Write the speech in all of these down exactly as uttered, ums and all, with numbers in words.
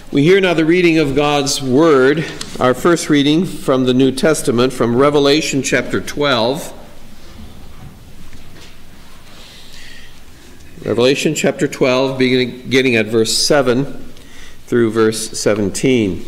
We hear now the reading of God's Word, our first reading from the New Testament, from Revelation chapter twelve. Revelation chapter twelve, beginning at verse seven through verse seventeen.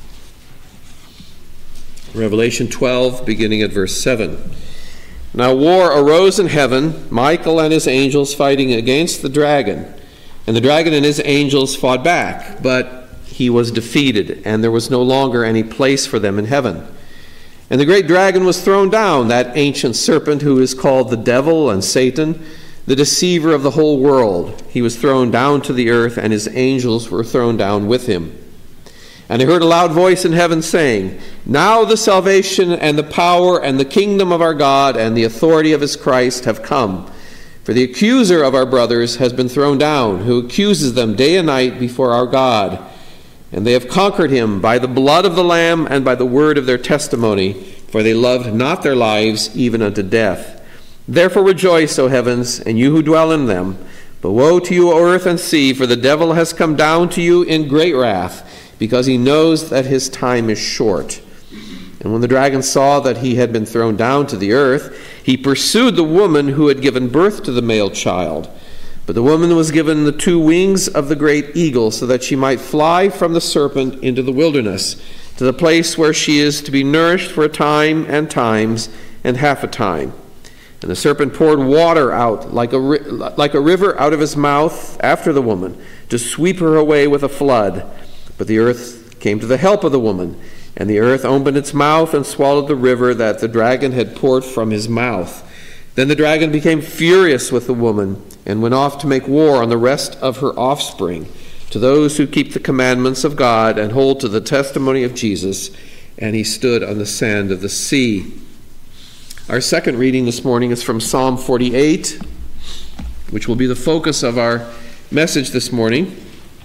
Revelation twelve, beginning at verse seven. Now war arose in heaven, Michael and his angels fighting against the dragon. And the dragon and his angels fought back, but he was defeated, and there was no longer any place for them in heaven. And the great dragon was thrown down, that ancient serpent who is called the devil and Satan, the deceiver of the whole world. He was thrown down to the earth, and his angels were thrown down with him. And I heard a loud voice in heaven saying, Now the salvation and the power and the kingdom of our God and the authority of his Christ have come. For the accuser of our brothers has been thrown down, who accuses them day and night before our God. And they have conquered him by the blood of the Lamb and by the word of their testimony, for they loved not their lives even unto death. Therefore rejoice, O heavens, and you who dwell in them. But woe to you, O earth and sea, for the devil has come down to you in great wrath, because he knows that his time is short. And when the dragon saw that he had been thrown down to the earth, he pursued the woman who had given birth to the male child. But the woman was given the two wings of the great eagle, so that she might fly from the serpent into the wilderness, to the place where she is to be nourished for a time and times and half a time. And the serpent poured water out like a, like a river out of his mouth after the woman, to sweep her away with a flood. But the earth came to the help of the woman, and the earth opened its mouth and swallowed the river that the dragon had poured from his mouth. Then the dragon became furious with the woman, and went off to make war on the rest of her offspring, to those who keep the commandments of God and hold to the testimony of Jesus. And he stood on the sand of the sea. Our second reading this morning is from Psalm forty-eight, which will be the focus of our message this morning.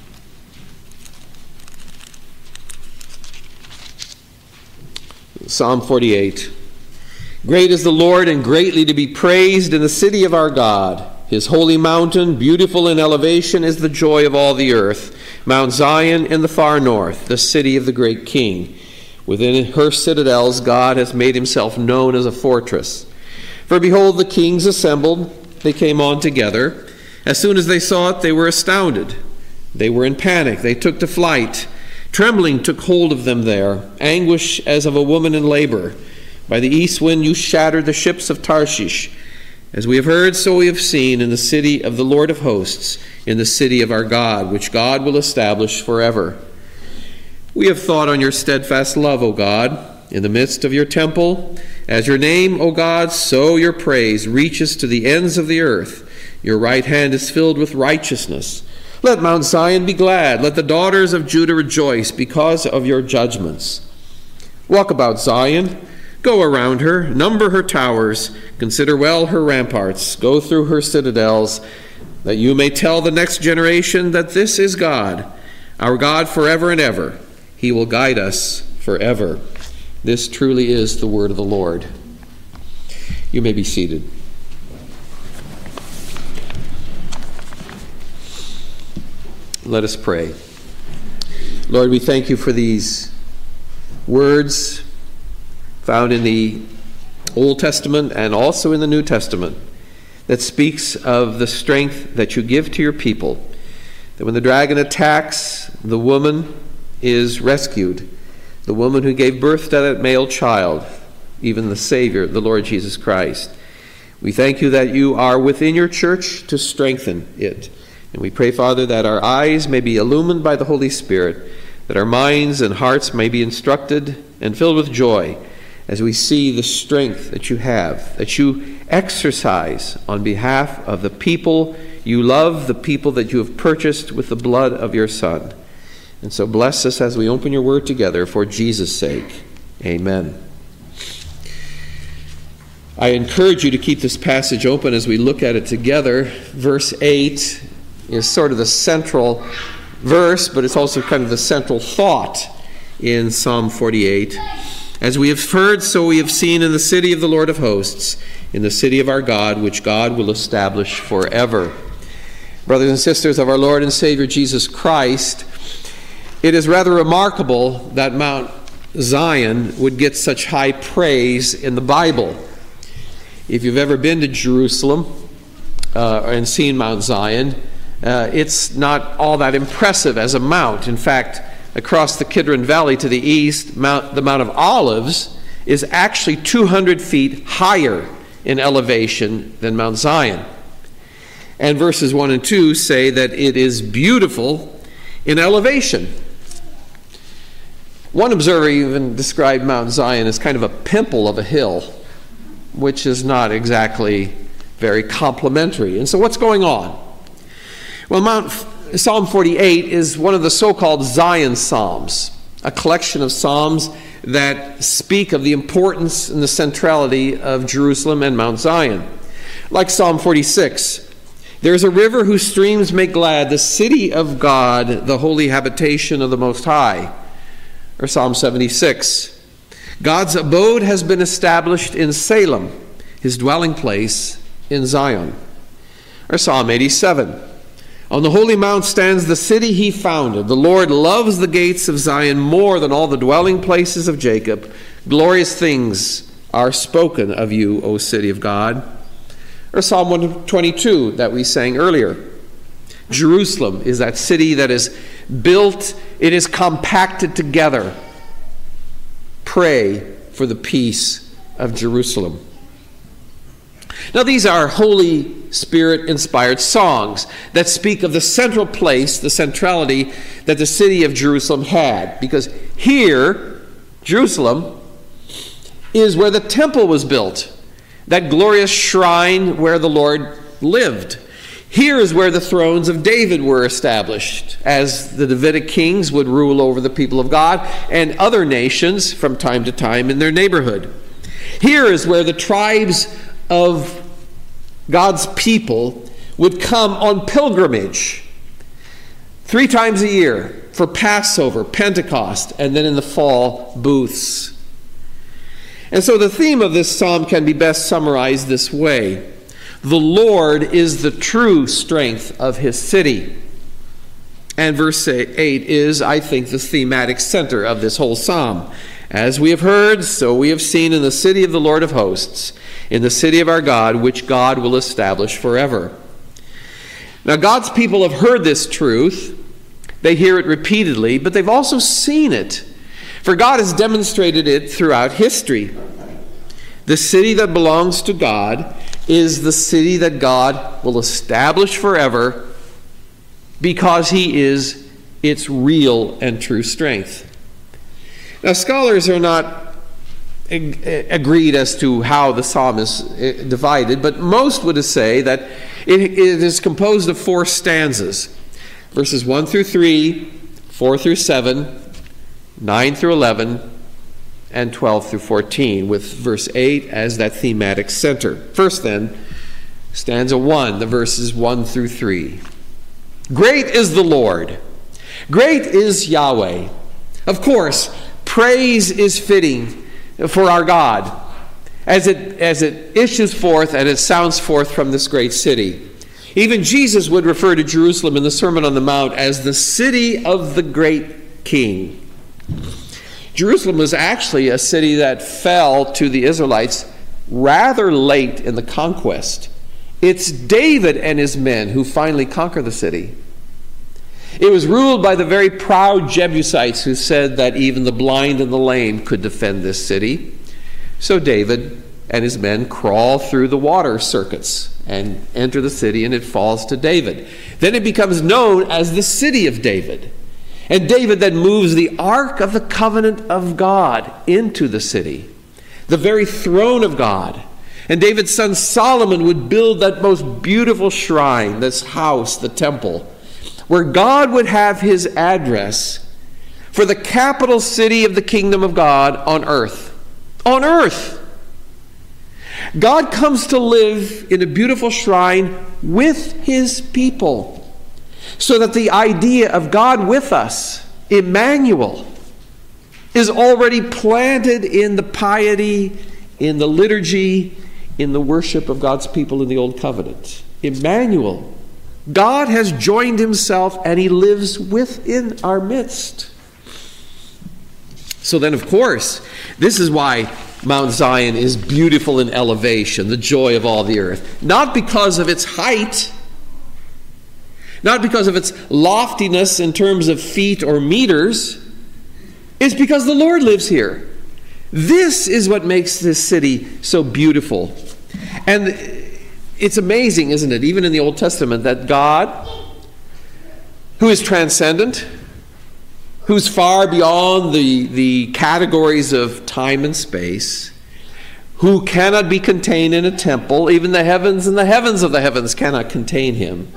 Psalm forty-eight. Great is the Lord, and greatly to be praised in the city of our God. His holy mountain, beautiful in elevation, is the joy of all the earth. Mount Zion in the far north, the city of the great King. Within her citadels God has made himself known as a fortress. For behold, the kings assembled, they came on together. As soon as they saw it, they were astounded. They were in panic, they took to flight. Trembling took hold of them there, anguish as of a woman in labor. By the east wind you shattered the ships of Tarshish. As we have heard, so we have seen in the city of the Lord of hosts, in the city of our God, which God will establish forever. We have thought on your steadfast love, O God, in the midst of your temple. As your name, O God, so your praise reaches to the ends of the earth. Your right hand is filled with righteousness. Let Mount Zion be glad. Let the daughters of Judah rejoice because of your judgments. Walk about Zion. Go around her, number her towers, consider well her ramparts, go through her citadels, that you may tell the next generation that this is God, our God forever and ever. He will guide us forever. This truly is the word of the Lord. You may be seated. Let us pray. Lord, we thank you for these words found in the Old Testament and also in the New Testament, that speaks of the strength that you give to your people, that when the dragon attacks, the woman is rescued, the woman who gave birth to that male child, even the Savior, the Lord Jesus Christ. We thank you that you are within your church to strengthen it. And we pray, Father, that our eyes may be illumined by the Holy Spirit, that our minds and hearts may be instructed and filled with joy as we see the strength that you have, that you exercise on behalf of the people you love, the people that you have purchased with the blood of your Son. And so bless us as we open your word together for Jesus' sake. Amen. I encourage you to keep this passage open as we look at it together. Verse eight is sort of the central verse, but it's also kind of the central thought in Psalm forty-eight. As we have heard, so we have seen in the city of the Lord of hosts, in the city of our God, which God will establish forever. Brothers and sisters of our Lord and Savior Jesus Christ, It is rather remarkable that Mount Zion would get such high praise in the Bible. If you've ever been to Jerusalem uh, and seen Mount Zion, uh, it's not all that impressive as a mount. In fact, across the Kidron Valley to the east, Mount, the Mount of Olives is actually two hundred feet higher in elevation than Mount Zion. And verses one and two say that it is beautiful in elevation. One observer even described Mount Zion as kind of a pimple of a hill, which is not exactly very complimentary. And so what's going on? Well, Mount Psalm forty-eight is one of the so-called Zion Psalms, a collection of psalms that speak of the importance and the centrality of Jerusalem and Mount Zion. Like Psalm forty-six, there is a river whose streams make glad the city of God, the holy habitation of the Most High. Or Psalm seventy-six, God's abode has been established in Salem, his dwelling place in Zion. Or Psalm eighty-seven, on the holy mount stands the city he founded. The Lord loves the gates of Zion more than all the dwelling places of Jacob. Glorious things are spoken of you, O city of God. Or Psalm one twenty-two that we sang earlier. Jerusalem is that city that is built, it is compacted together. Pray for the peace of Jerusalem. Now these are Holy Spirit-inspired songs that speak of the central place, the centrality that the city of Jerusalem had. Because here, Jerusalem, is where the temple was built, that glorious shrine where the Lord lived. Here is where the thrones of David were established, as the Davidic kings would rule over the people of God and other nations from time to time in their neighborhood. Here is where the tribes of God's people would come on pilgrimage three times a year for Passover, Pentecost, and then in the fall, booths. And so the theme of this psalm can be best summarized this way. The Lord is the true strength of his city. And verse eight is, I think, the thematic center of this whole psalm. As we have heard, so we have seen in the city of the Lord of hosts, in the city of our God, which God will establish forever. Now, God's people have heard this truth. They hear it repeatedly, but they've also seen it. For God has demonstrated it throughout history. The city that belongs to God is the city that God will establish forever because he is its real and true strength. Now, scholars are not ag- agreed as to how the psalm is divided, but most would say that it, it is composed of four stanzas. Verses one through three, four through seven, nine through eleven, and twelve through fourteen, with verse eight as that thematic center. First then, stanza one, the verses one through three. Great is the Lord. Great is Yahweh. Of course, praise is fitting for our God as it, as it issues forth and it sounds forth from this great city. Even Jesus would refer to Jerusalem in the Sermon on the Mount as the city of the great King. Jerusalem was actually a city that fell to the Israelites rather late in the conquest. It's David and his men who finally conquer the city. It was ruled by the very proud Jebusites who said that even the blind and the lame could defend this city. So David and his men crawl through the water circuits and enter the city, and it falls to David. Then it becomes known as the city of David. And David then moves the Ark of the Covenant of God into the city, the very throne of God. And David's son Solomon would build that most beautiful shrine, this house, the temple, where God would have his address for the capital city of the kingdom of God on earth. On earth! God comes to live in a beautiful shrine with his people, so that the idea of God with us, Emmanuel, is already planted in the piety, in the liturgy, in the worship of God's people in the Old Covenant. Emmanuel, God has joined himself and he lives within our midst. So then, of course, this is why Mount Zion is beautiful in elevation, the joy of all the earth. Not because of its height, not because of its loftiness in terms of feet or meters. It's because the Lord lives here. This is what makes this city so beautiful. And it's amazing, isn't it, even in the Old Testament, that God, who is transcendent, who's far beyond the, the categories of time and space, who cannot be contained in a temple, even the heavens and the heavens of the heavens cannot contain him,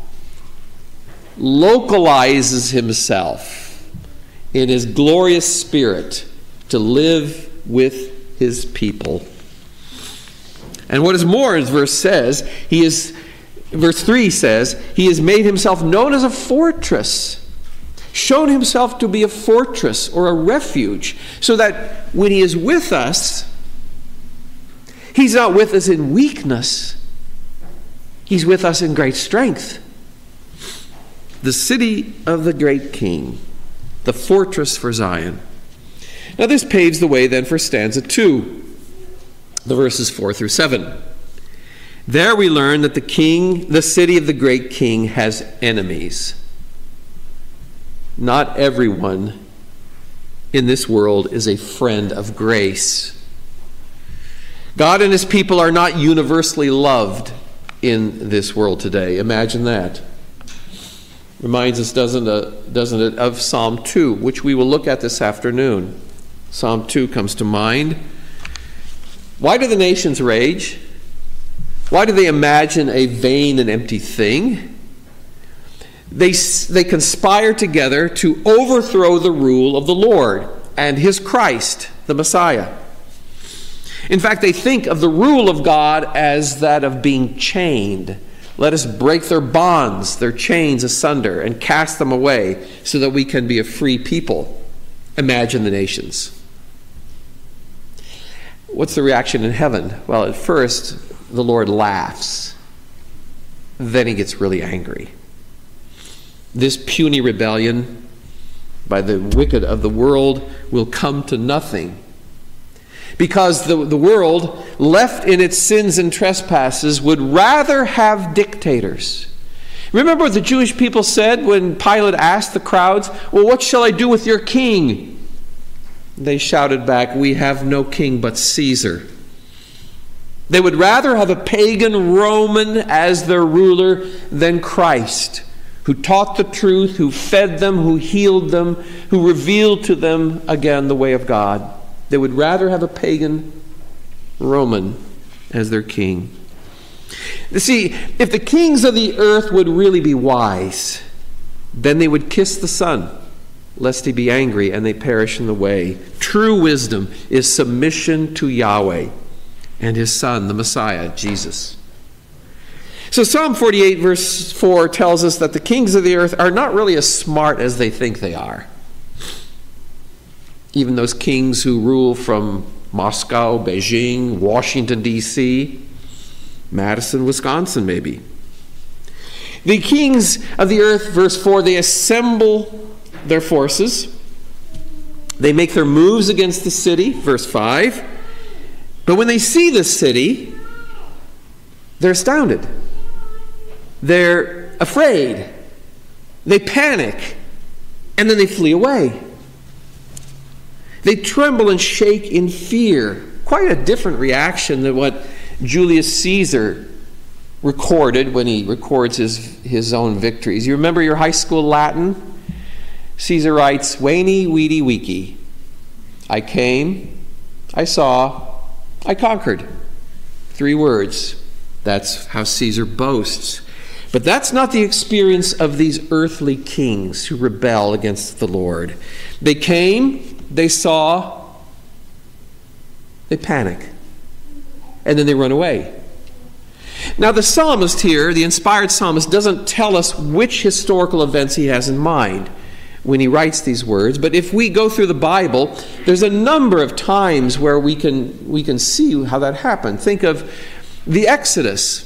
localizes himself in his glorious spirit to live with his people. And what is more, as verse says, he is, verse three says, he has made himself known as a fortress, shown himself to be a fortress or a refuge, so that when he is with us, he's not with us in weakness, he's with us in great strength. The city of the great King, the fortress for Zion. Now this paves the way then for stanza two, the verses four through seven. There we learn that the king, the city of the great King, has enemies. Not everyone in this world is a friend of grace. God and his people are not universally loved in this world today. Imagine that. Reminds us, doesn't it, doesn't it, of Psalm two, which we will look at this afternoon. Psalm two comes to mind. Why do the nations rage? Why do they imagine a vain and empty thing? They, they conspire together to overthrow the rule of the Lord and his Christ, the Messiah. In fact, they think of the rule of God as that of being chained. Let us break their bonds, their chains asunder, and cast them away so that we can be a free people. Imagine the nations. What's the reaction in heaven? Well, at first, the Lord laughs. Then he gets really angry. This puny rebellion by the wicked of the world will come to nothing, because the, the world, left in its sins and trespasses, would rather have dictators. Remember what the Jewish people said when Pilate asked the crowds, well, what shall I do with your king? They shouted back, we have no king but Caesar. They would rather have a pagan Roman as their ruler than Christ, who taught the truth, who fed them, who healed them, who revealed to them again the way of God. They would rather have a pagan Roman as their king. You see, if the kings of the earth would really be wise, then they would kiss the Son, lest he be angry and they perish in the way. True wisdom is submission to Yahweh and his Son, the Messiah, Jesus. So Psalm forty-eight verse four tells us that the kings of the earth are not really as smart as they think they are. Even those kings who rule from Moscow, Beijing, Washington, D C, Madison, Wisconsin, maybe. The kings of the earth, verse four, they assemble their forces. They make their moves against the city, verse five. But when they see the city, they're astounded. They're afraid. They panic. And then they flee away. They tremble and shake in fear. Quite a different reaction than what Julius Caesar recorded when he records his, his own victories. You remember your high school Latin? Caesar writes, Veni, Vidi, Vici. I came, I saw, I conquered. Three words. That's how Caesar boasts. But that's not the experience of these earthly kings who rebel against the Lord. They came, they saw, they panic, and then they run away. Now the psalmist here, the inspired psalmist, doesn't tell us which historical events he has in mind when he writes these words, but if we go through the Bible, there's a number of times where we can we can see how that happened. Think of the Exodus.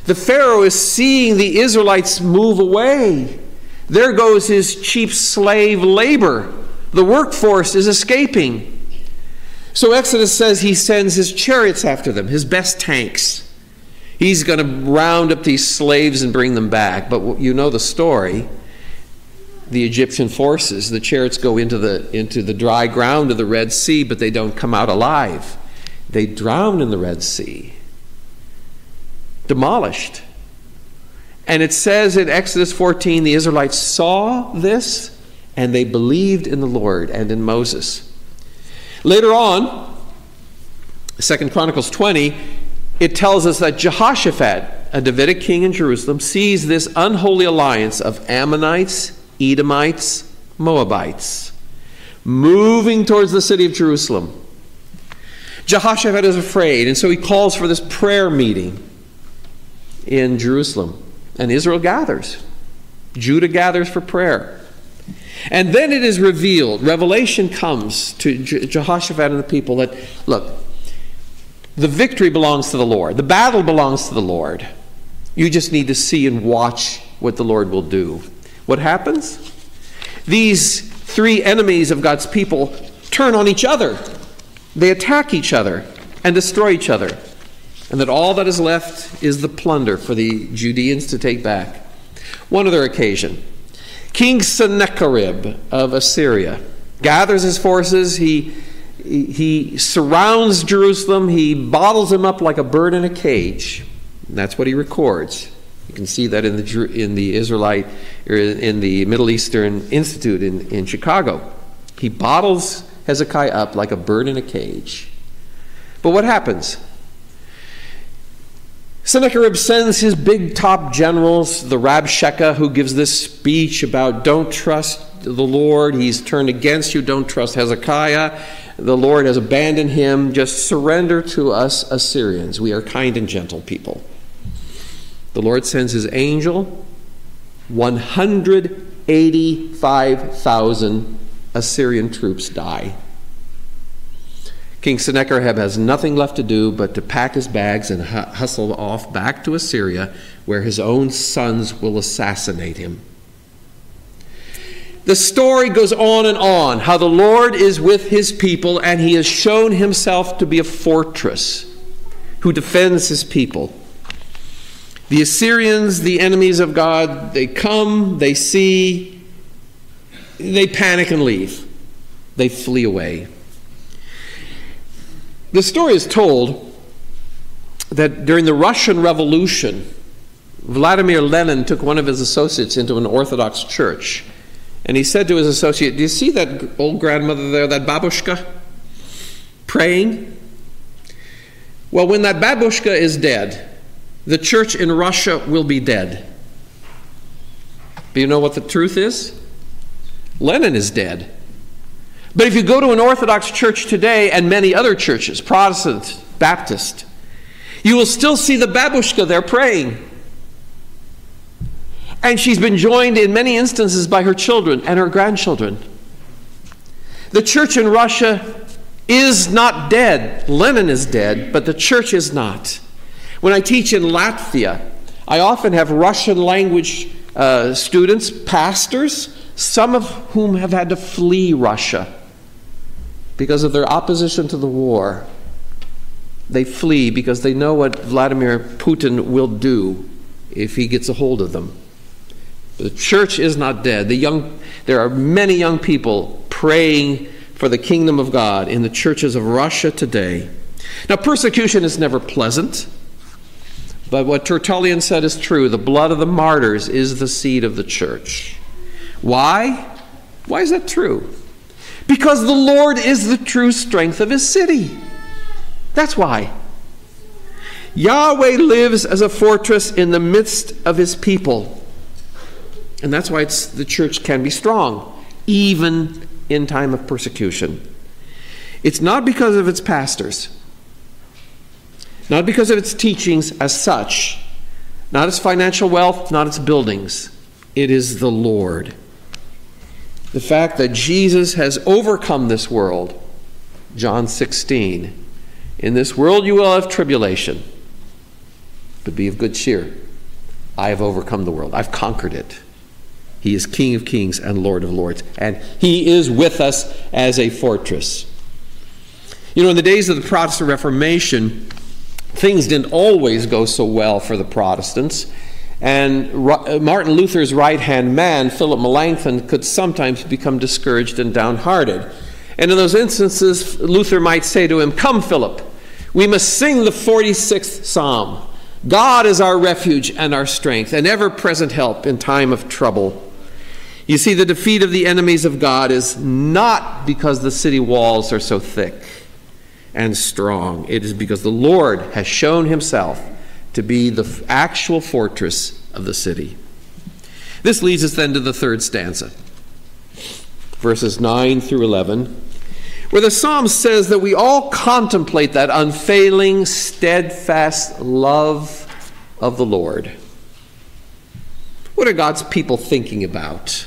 The Pharaoh is seeing the Israelites move away. There goes his cheap slave labor. The workforce is escaping. So Exodus says he sends his chariots after them, his best tanks. He's going to round up these slaves and bring them back. But you know the story. The Egyptian forces, the chariots go into the, into the dry ground of the Red Sea, but they don't come out alive. They drown in the Red Sea. Demolished. And it says in Exodus fourteen, the Israelites saw this and they believed in the Lord and in Moses. Later on, Second Chronicles twenty, it tells us that Jehoshaphat, a Davidic king in Jerusalem, sees this unholy alliance of Ammonites, Edomites, Moabites moving towards the city of Jerusalem. Jehoshaphat is afraid, and so he calls for this prayer meeting in Jerusalem. And Israel gathers. Judah gathers for prayer. And then it is revealed, revelation comes to Je- Jehoshaphat and the people that, look, the victory belongs to the Lord. The battle belongs to the Lord. You just need to see and watch what the Lord will do. What happens? These three enemies of God's people turn on each other. They attack each other and destroy each other. And that all that is left is the plunder for the Judeans to take back. One other occasion. King Sennacherib of Assyria gathers his forces. He, he, he surrounds Jerusalem. He bottles them up like a bird in a cage. And that's what he records. You can see that in the in the Israelite, or in the Middle Eastern Institute in, in Chicago. He bottles Hezekiah up like a bird in a cage. But what happens? Sennacherib sends his big top generals, the Rabshakeh, who gives this speech about don't trust the Lord. He's turned against you. Don't trust Hezekiah. The Lord has abandoned him. Just surrender to us Assyrians. We are kind and gentle people. The Lord sends his angel. one hundred eighty-five thousand Assyrian troops die. King Sennacherib has nothing left to do but to pack his bags and hustle off back to Assyria, where his own sons will assassinate him. The story goes on and on, how the Lord is with his people, and he has shown himself to be a fortress who defends his people. The Assyrians, the enemies of God, they come, they see, they panic and leave. They flee away. The story is told that during the Russian Revolution, Vladimir Lenin took one of his associates into an Orthodox church. And he said to his associate, do you see that old grandmother there, that babushka, praying? Well, when that babushka is dead, the church in Russia will be dead. But you know what the truth is? Lenin is dead. But if you go to an Orthodox church today, and many other churches, Protestant, Baptist, you will still see the babushka there praying. And she's been joined in many instances by her children and her grandchildren. The church in Russia is not dead. Lenin is dead, but the church is not. When I teach in Latvia, I often have Russian language uh, students, pastors, some of whom have had to flee Russia because of their opposition to the war. They flee because they know what Vladimir Putin will do if he gets a hold of them. The church is not dead. The young, there are many young people praying for the kingdom of God in the churches of Russia today. Now, persecution is never pleasant, but what Tertullian said is true. The blood of the martyrs is the seed of the church. Why? Why is that true? Because the Lord is the true strength of his city. That's why. Yahweh lives as a fortress in the midst of his people. And that's why it's, the church can be strong, even in time of persecution. It's not because of its pastors, not because of its teachings as such, not its financial wealth, not its buildings. It is the Lord. The fact that Jesus has overcome this world. John sixteen. In this world you will have tribulation. but be of good cheer. I have overcome the world. I've conquered it. He is King of kings and Lord of lords, and he is with us as a fortress. You know, in the days of the Protestant Reformation, things didn't always go so well for the Protestants, and Martin Luther's right-hand man, Philip Melanchthon, could sometimes become discouraged and downhearted. And in those instances, Luther might say to him, "Come, Philip, we must sing the forty-sixth Psalm. God is our refuge and our strength, an ever-present help in time of trouble." You see, the defeat of the enemies of God is not because the city walls are so thick and strong. It is because the Lord has shown himself to be the actual fortress of the city. This leads us then to the third stanza, verses nine through eleven, where the psalm says that we all contemplate that unfailing, steadfast love of the Lord. What are God's people thinking about?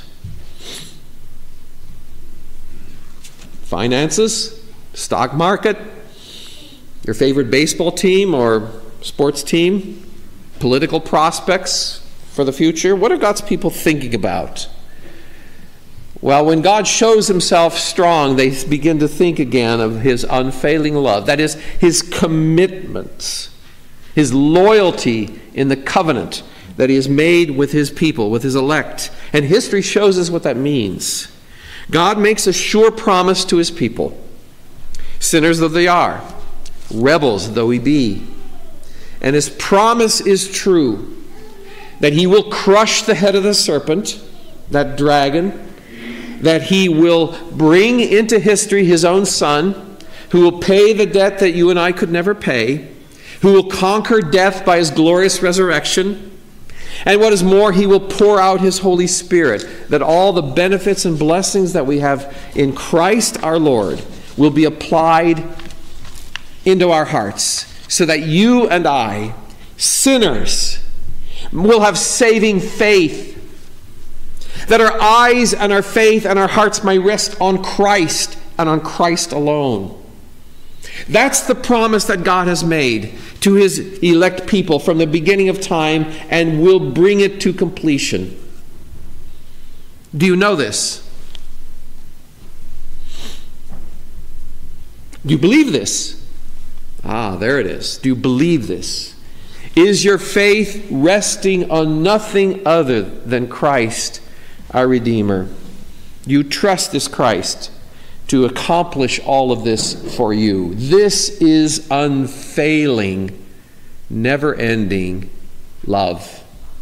Finances? Stock market? Your favorite baseball team or sports team? Political prospects for the future? What are God's people thinking about? Well, when God shows himself strong, they begin to think again of his unfailing love. That is, his commitment, his loyalty in the covenant that he has made with his people, with his elect. And history shows us what that means. God makes a sure promise to his people, sinners though they are, rebels though we be. And his promise is true, that he will crush the head of the serpent, that dragon, that he will bring into history his own son, who will pay the debt that you and I could never pay, who will conquer death by his glorious resurrection. And what is more, he will pour out his Holy Spirit, that all the benefits and blessings that we have in Christ our Lord will be applied into our hearts, so that you and I, sinners, will have saving faith, that our eyes and our faith and our hearts may rest on Christ and on Christ alone. That's the promise that God has made to his elect people from the beginning of time, and will bring it to completion. Do you know this? Do you believe this? Ah, there it is. Do you believe this? Is your faith resting on nothing other than Christ, our Redeemer? You trust this Christ to accomplish all of this for you. This is unfailing, never-ending love.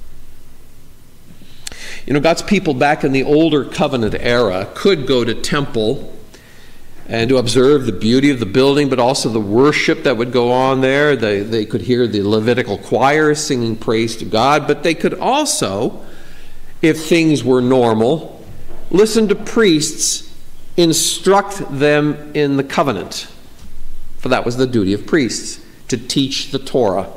You know, God's people back in the older covenant era could go to temple and to observe the beauty of the building, but also the worship that would go on there. They, they could hear the Levitical choir singing praise to God, but they could also, if things were normal, listen to priests instruct them in the covenant. For that was the duty of priests, to teach the Torah.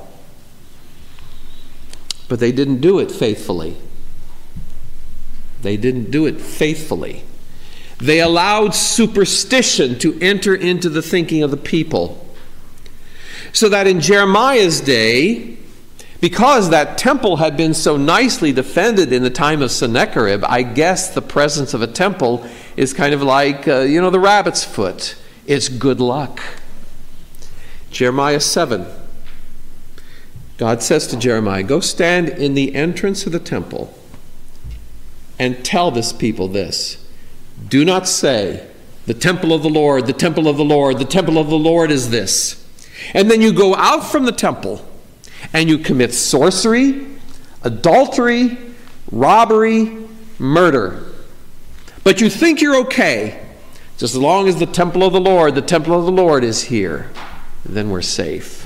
But they didn't do it faithfully. They didn't do it faithfully. They allowed superstition to enter into the thinking of the people. So that in Jeremiah's day, because that temple had been so nicely defended in the time of Sennacherib, I guess the presence of a temple is kind of like, uh, you know, the rabbit's foot. It's good luck. Jeremiah seven. God says to Jeremiah, "Go stand in the entrance of the temple and tell this people this. Do not say, 'The temple of the Lord, the temple of the Lord, the temple of the Lord is this.' And then you go out from the temple and you commit sorcery, adultery, robbery, murder. But you think you're okay. Just as long as the temple of the Lord, the temple of the Lord is here, then we're safe."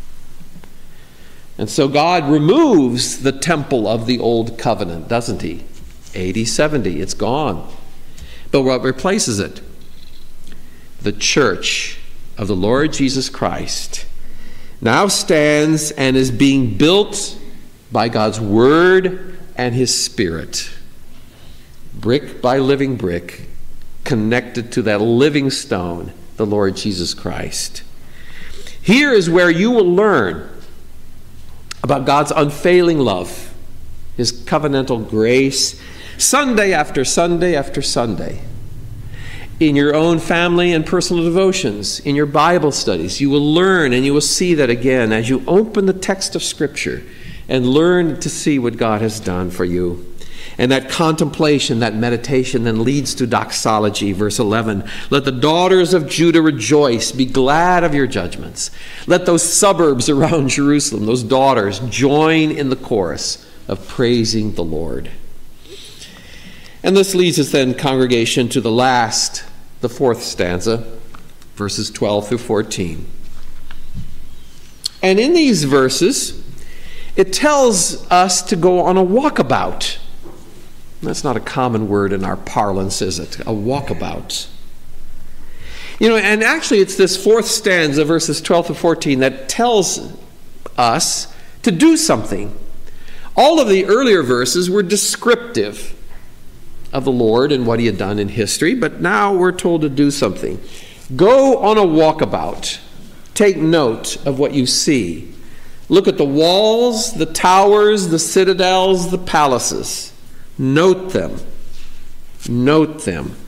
And so God removes the temple of the old covenant, doesn't he? A D seventy, it's gone. But what replaces it? The church of the Lord Jesus Christ now stands and is being built by God's Word and His Spirit, brick by living brick, connected to that living stone, the Lord Jesus Christ. Here is where you will learn about God's unfailing love, his covenantal grace, Sunday after Sunday after Sunday. In your own family and personal devotions, in your Bible studies, you will learn and you will see that again as you open the text of Scripture and learn to see what God has done for you. And that contemplation, that meditation then leads to doxology, verse eleven. Let the daughters of Judah rejoice, be glad of your judgments. Let those suburbs around Jerusalem, those daughters, join in the chorus of praising the Lord. And this leads us then, congregation, to the last, the fourth stanza, verses twelve through fourteen. And in these verses, it tells us to go on a walkabout. That's not a common word in our parlance, is it? A walkabout. You know, and actually it's this fourth stanza, verses twelve to fourteen, that tells us to do something. All of the earlier verses were descriptive of the Lord and what he had done in history, but now we're told to do something. Go on a walkabout. Take note of what you see. Look at the walls, the towers, the citadels, the palaces. Note them. Note them.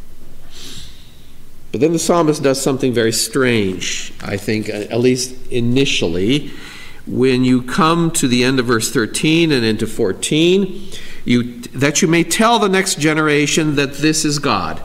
But then the psalmist does something very strange, I think, at least initially. When you come to the end of verse thirteen and into fourteen, you, that you may tell the next generation that this is God.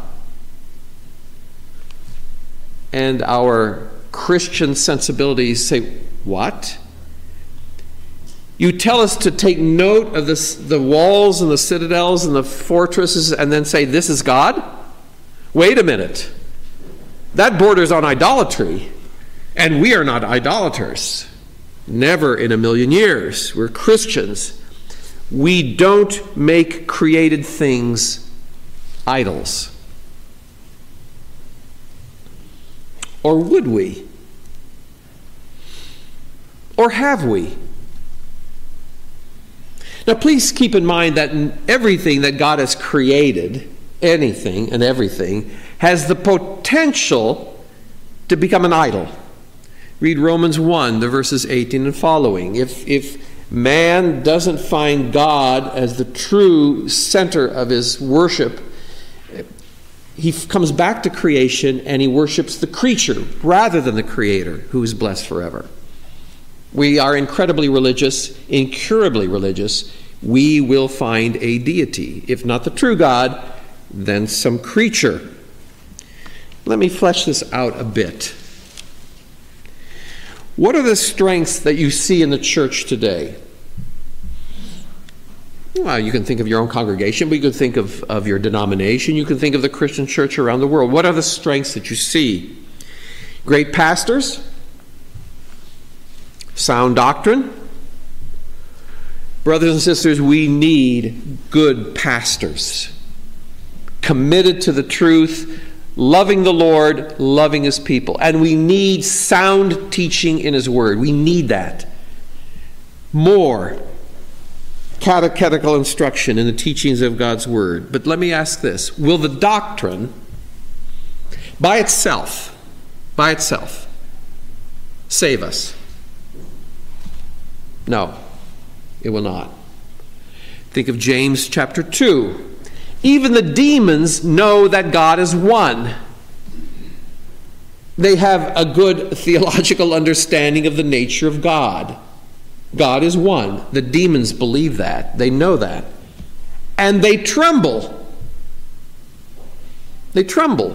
And our Christian sensibilities say, what? You tell us to take note of this, the walls and the citadels and the fortresses, and then say, this is God? Wait a minute. That borders on idolatry, and we are not idolaters. Never in a million years. We're Christians. We don't make created things idols. Or would we? Or have we? Now, please keep in mind that everything that God has created, anything and everything, has the potential to become an idol. Read Romans one, the verses eighteen and following. If, if man doesn't find God as the true center of his worship, he comes back to creation and he worships the creature rather than the Creator, who is blessed forever. We are incredibly religious, incurably religious. We will find a deity. If not the true God, then some creature. Let me flesh this out a bit. What are the strengths that you see in the church today? Well, you can think of your own congregation, but you can think of, of your denomination. You can think of the Christian church around the world. What are the strengths that you see? Great pastors, sound doctrine. Brothers and sisters, we need good pastors, committed to the truth, loving the Lord, loving his people. And we need sound teaching in his word. We need that. More catechetical instruction in the teachings of God's word. But let me ask this. Will the doctrine by itself, by itself, save us? No, it will not. Think of James chapter two. Even the demons know that God is one. They have a good theological understanding of the nature of God. God is one. The demons believe that. They know that. And they tremble. They tremble.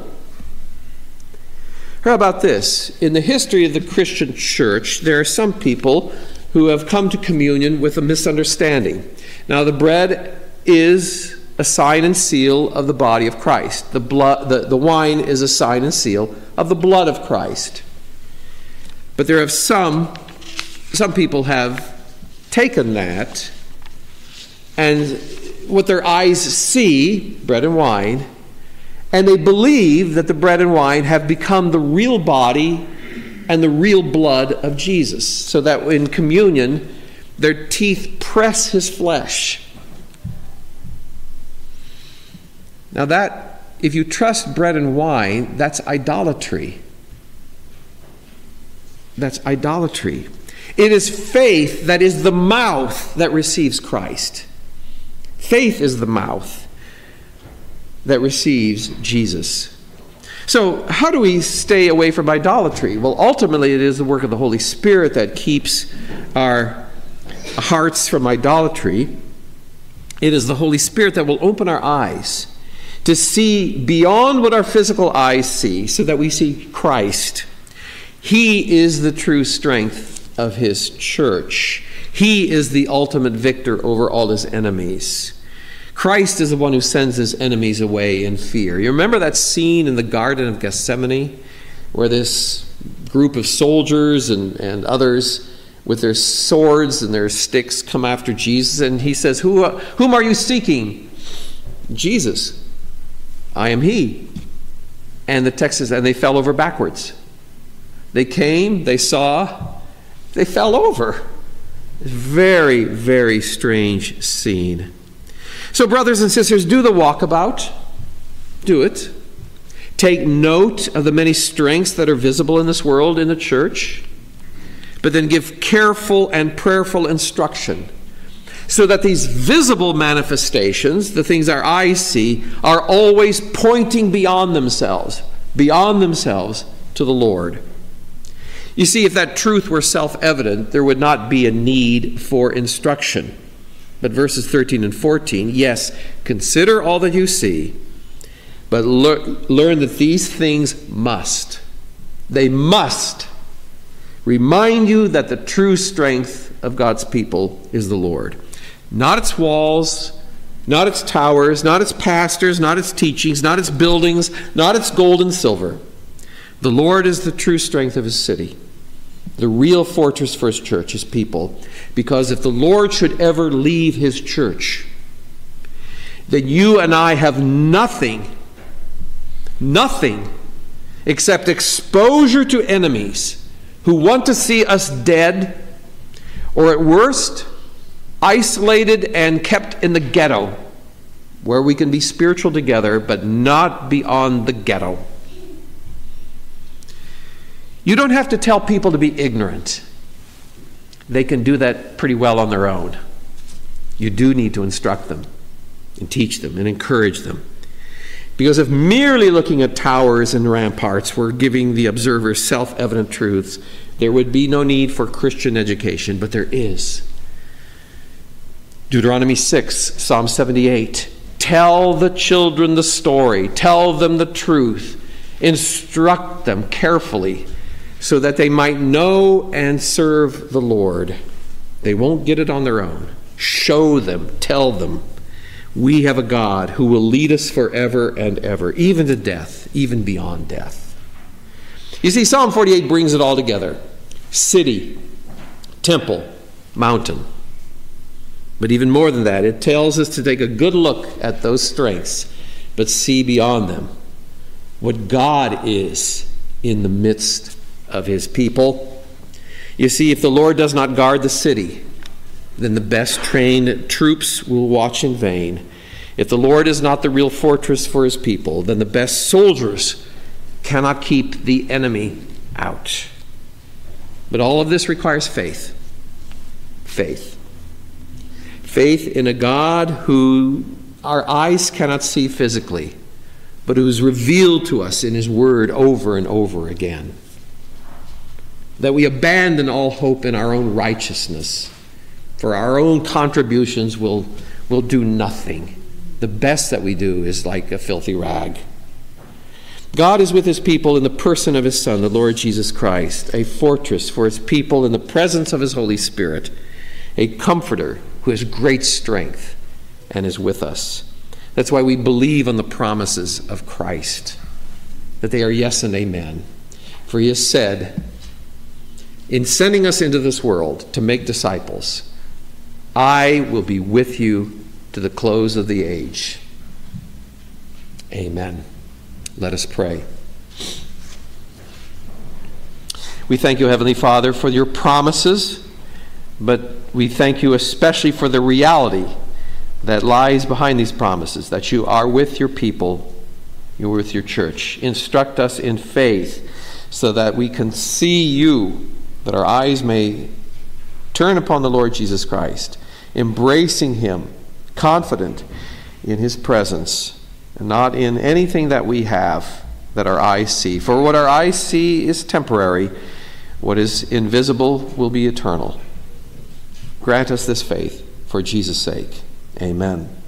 How about this? In the history of the Christian church, there are some people who have come to communion with a misunderstanding. Now, the bread is a sign and seal of the body of Christ. The, blood, the, the wine is a sign and seal of the blood of Christ. But there have some, some people have taken that, and what their eyes see, bread and wine, and they believe that the bread and wine have become the real body and the real blood of Jesus, so that in communion, their teeth press his flesh. Now that, if you trust bread and wine, that's idolatry. That's idolatry. It is faith that is the mouth that receives Christ. Faith is the mouth that receives Jesus. So how do we stay away from idolatry? Well, ultimately it is the work of the Holy Spirit that keeps our hearts from idolatry. It is the Holy Spirit that will open our eyes to see beyond what our physical eyes see, so that we see Christ. He is the true strength of his church. He is the ultimate victor over all his enemies. Christ is the one who sends his enemies away in fear. You remember that scene in the Garden of Gethsemane where this group of soldiers and, and others with their swords and their sticks come after Jesus, and he says, Who, uh, whom are you seeking? Jesus. I am he. And the text says, and they fell over backwards. They came, they saw, they fell over. Very, very strange scene. So brothers and sisters, do the walkabout. Do it. Take note of the many strengths that are visible in this world in the church, but then give careful and prayerful instruction so that these visible manifestations, the things our eyes see, are always pointing beyond themselves, beyond themselves to the Lord. You see, if that truth were self-evident, there would not be a need for instruction. But verses thirteen and fourteen, yes, consider all that you see, but lear- learn that these things must, they must remind you that the true strength of God's people is the Lord. Not its walls, not its towers, not its pastors, not its teachings, not its buildings, not its gold and silver. The Lord is the true strength of his city, the real fortress for his church, his people. Because if the Lord should ever leave his church, then you and I have nothing, nothing except exposure to enemies who want to see us dead, or at worst, isolated and kept in the ghetto, where we can be spiritual together, but not beyond the ghetto. You don't have to tell people to be ignorant. They can do that pretty well on their own. You do need to instruct them and teach them and encourage them. Because if merely looking at towers and ramparts were giving the observer self-evident truths, there would be no need for Christian education, but there is. Deuteronomy six, Psalm seventy-eight. Tell the children the story. Tell them the truth. Instruct them carefully, so that they might know and serve the Lord. They won't get it on their own. Show them, tell them. We have a God who will lead us forever and ever, even to death, even beyond death. You see, Psalm forty-eight brings it all together. City, temple, mountain. But even more than that, it tells us to take a good look at those strengths, but see beyond them what God is in the midst of his people. You see, if the Lord does not guard the city, then the best trained troops will watch in vain. If the Lord is not the real fortress for his people, then the best soldiers cannot keep the enemy out. But all of this requires faith. Faith. Faith in a God who our eyes cannot see physically, but who is revealed to us in his word over and over again. That we abandon all hope in our own righteousness, for our own contributions will, will do nothing. The best that we do is like a filthy rag. God is with his people in the person of his Son, the Lord Jesus Christ, a fortress for his people in the presence of his Holy Spirit, a comforter who has great strength and is with us. That's why we believe on the promises of Christ, that they are yes and amen. For he has said, in sending us into this world to make disciples, I will be with you to the close of the age. Amen. Let us pray. We thank you, Heavenly Father, for your promises, but we thank you especially for the reality that lies behind these promises, that you are with your people, you're with your church. Instruct us in faith so that we can see you, that our eyes may Turn upon the Lord Jesus Christ, embracing him, confident in his presence, and not in anything that we have that our eyes see. For what our eyes see is temporary, what is invisible will be eternal. Grant us this faith for Jesus' sake. Amen.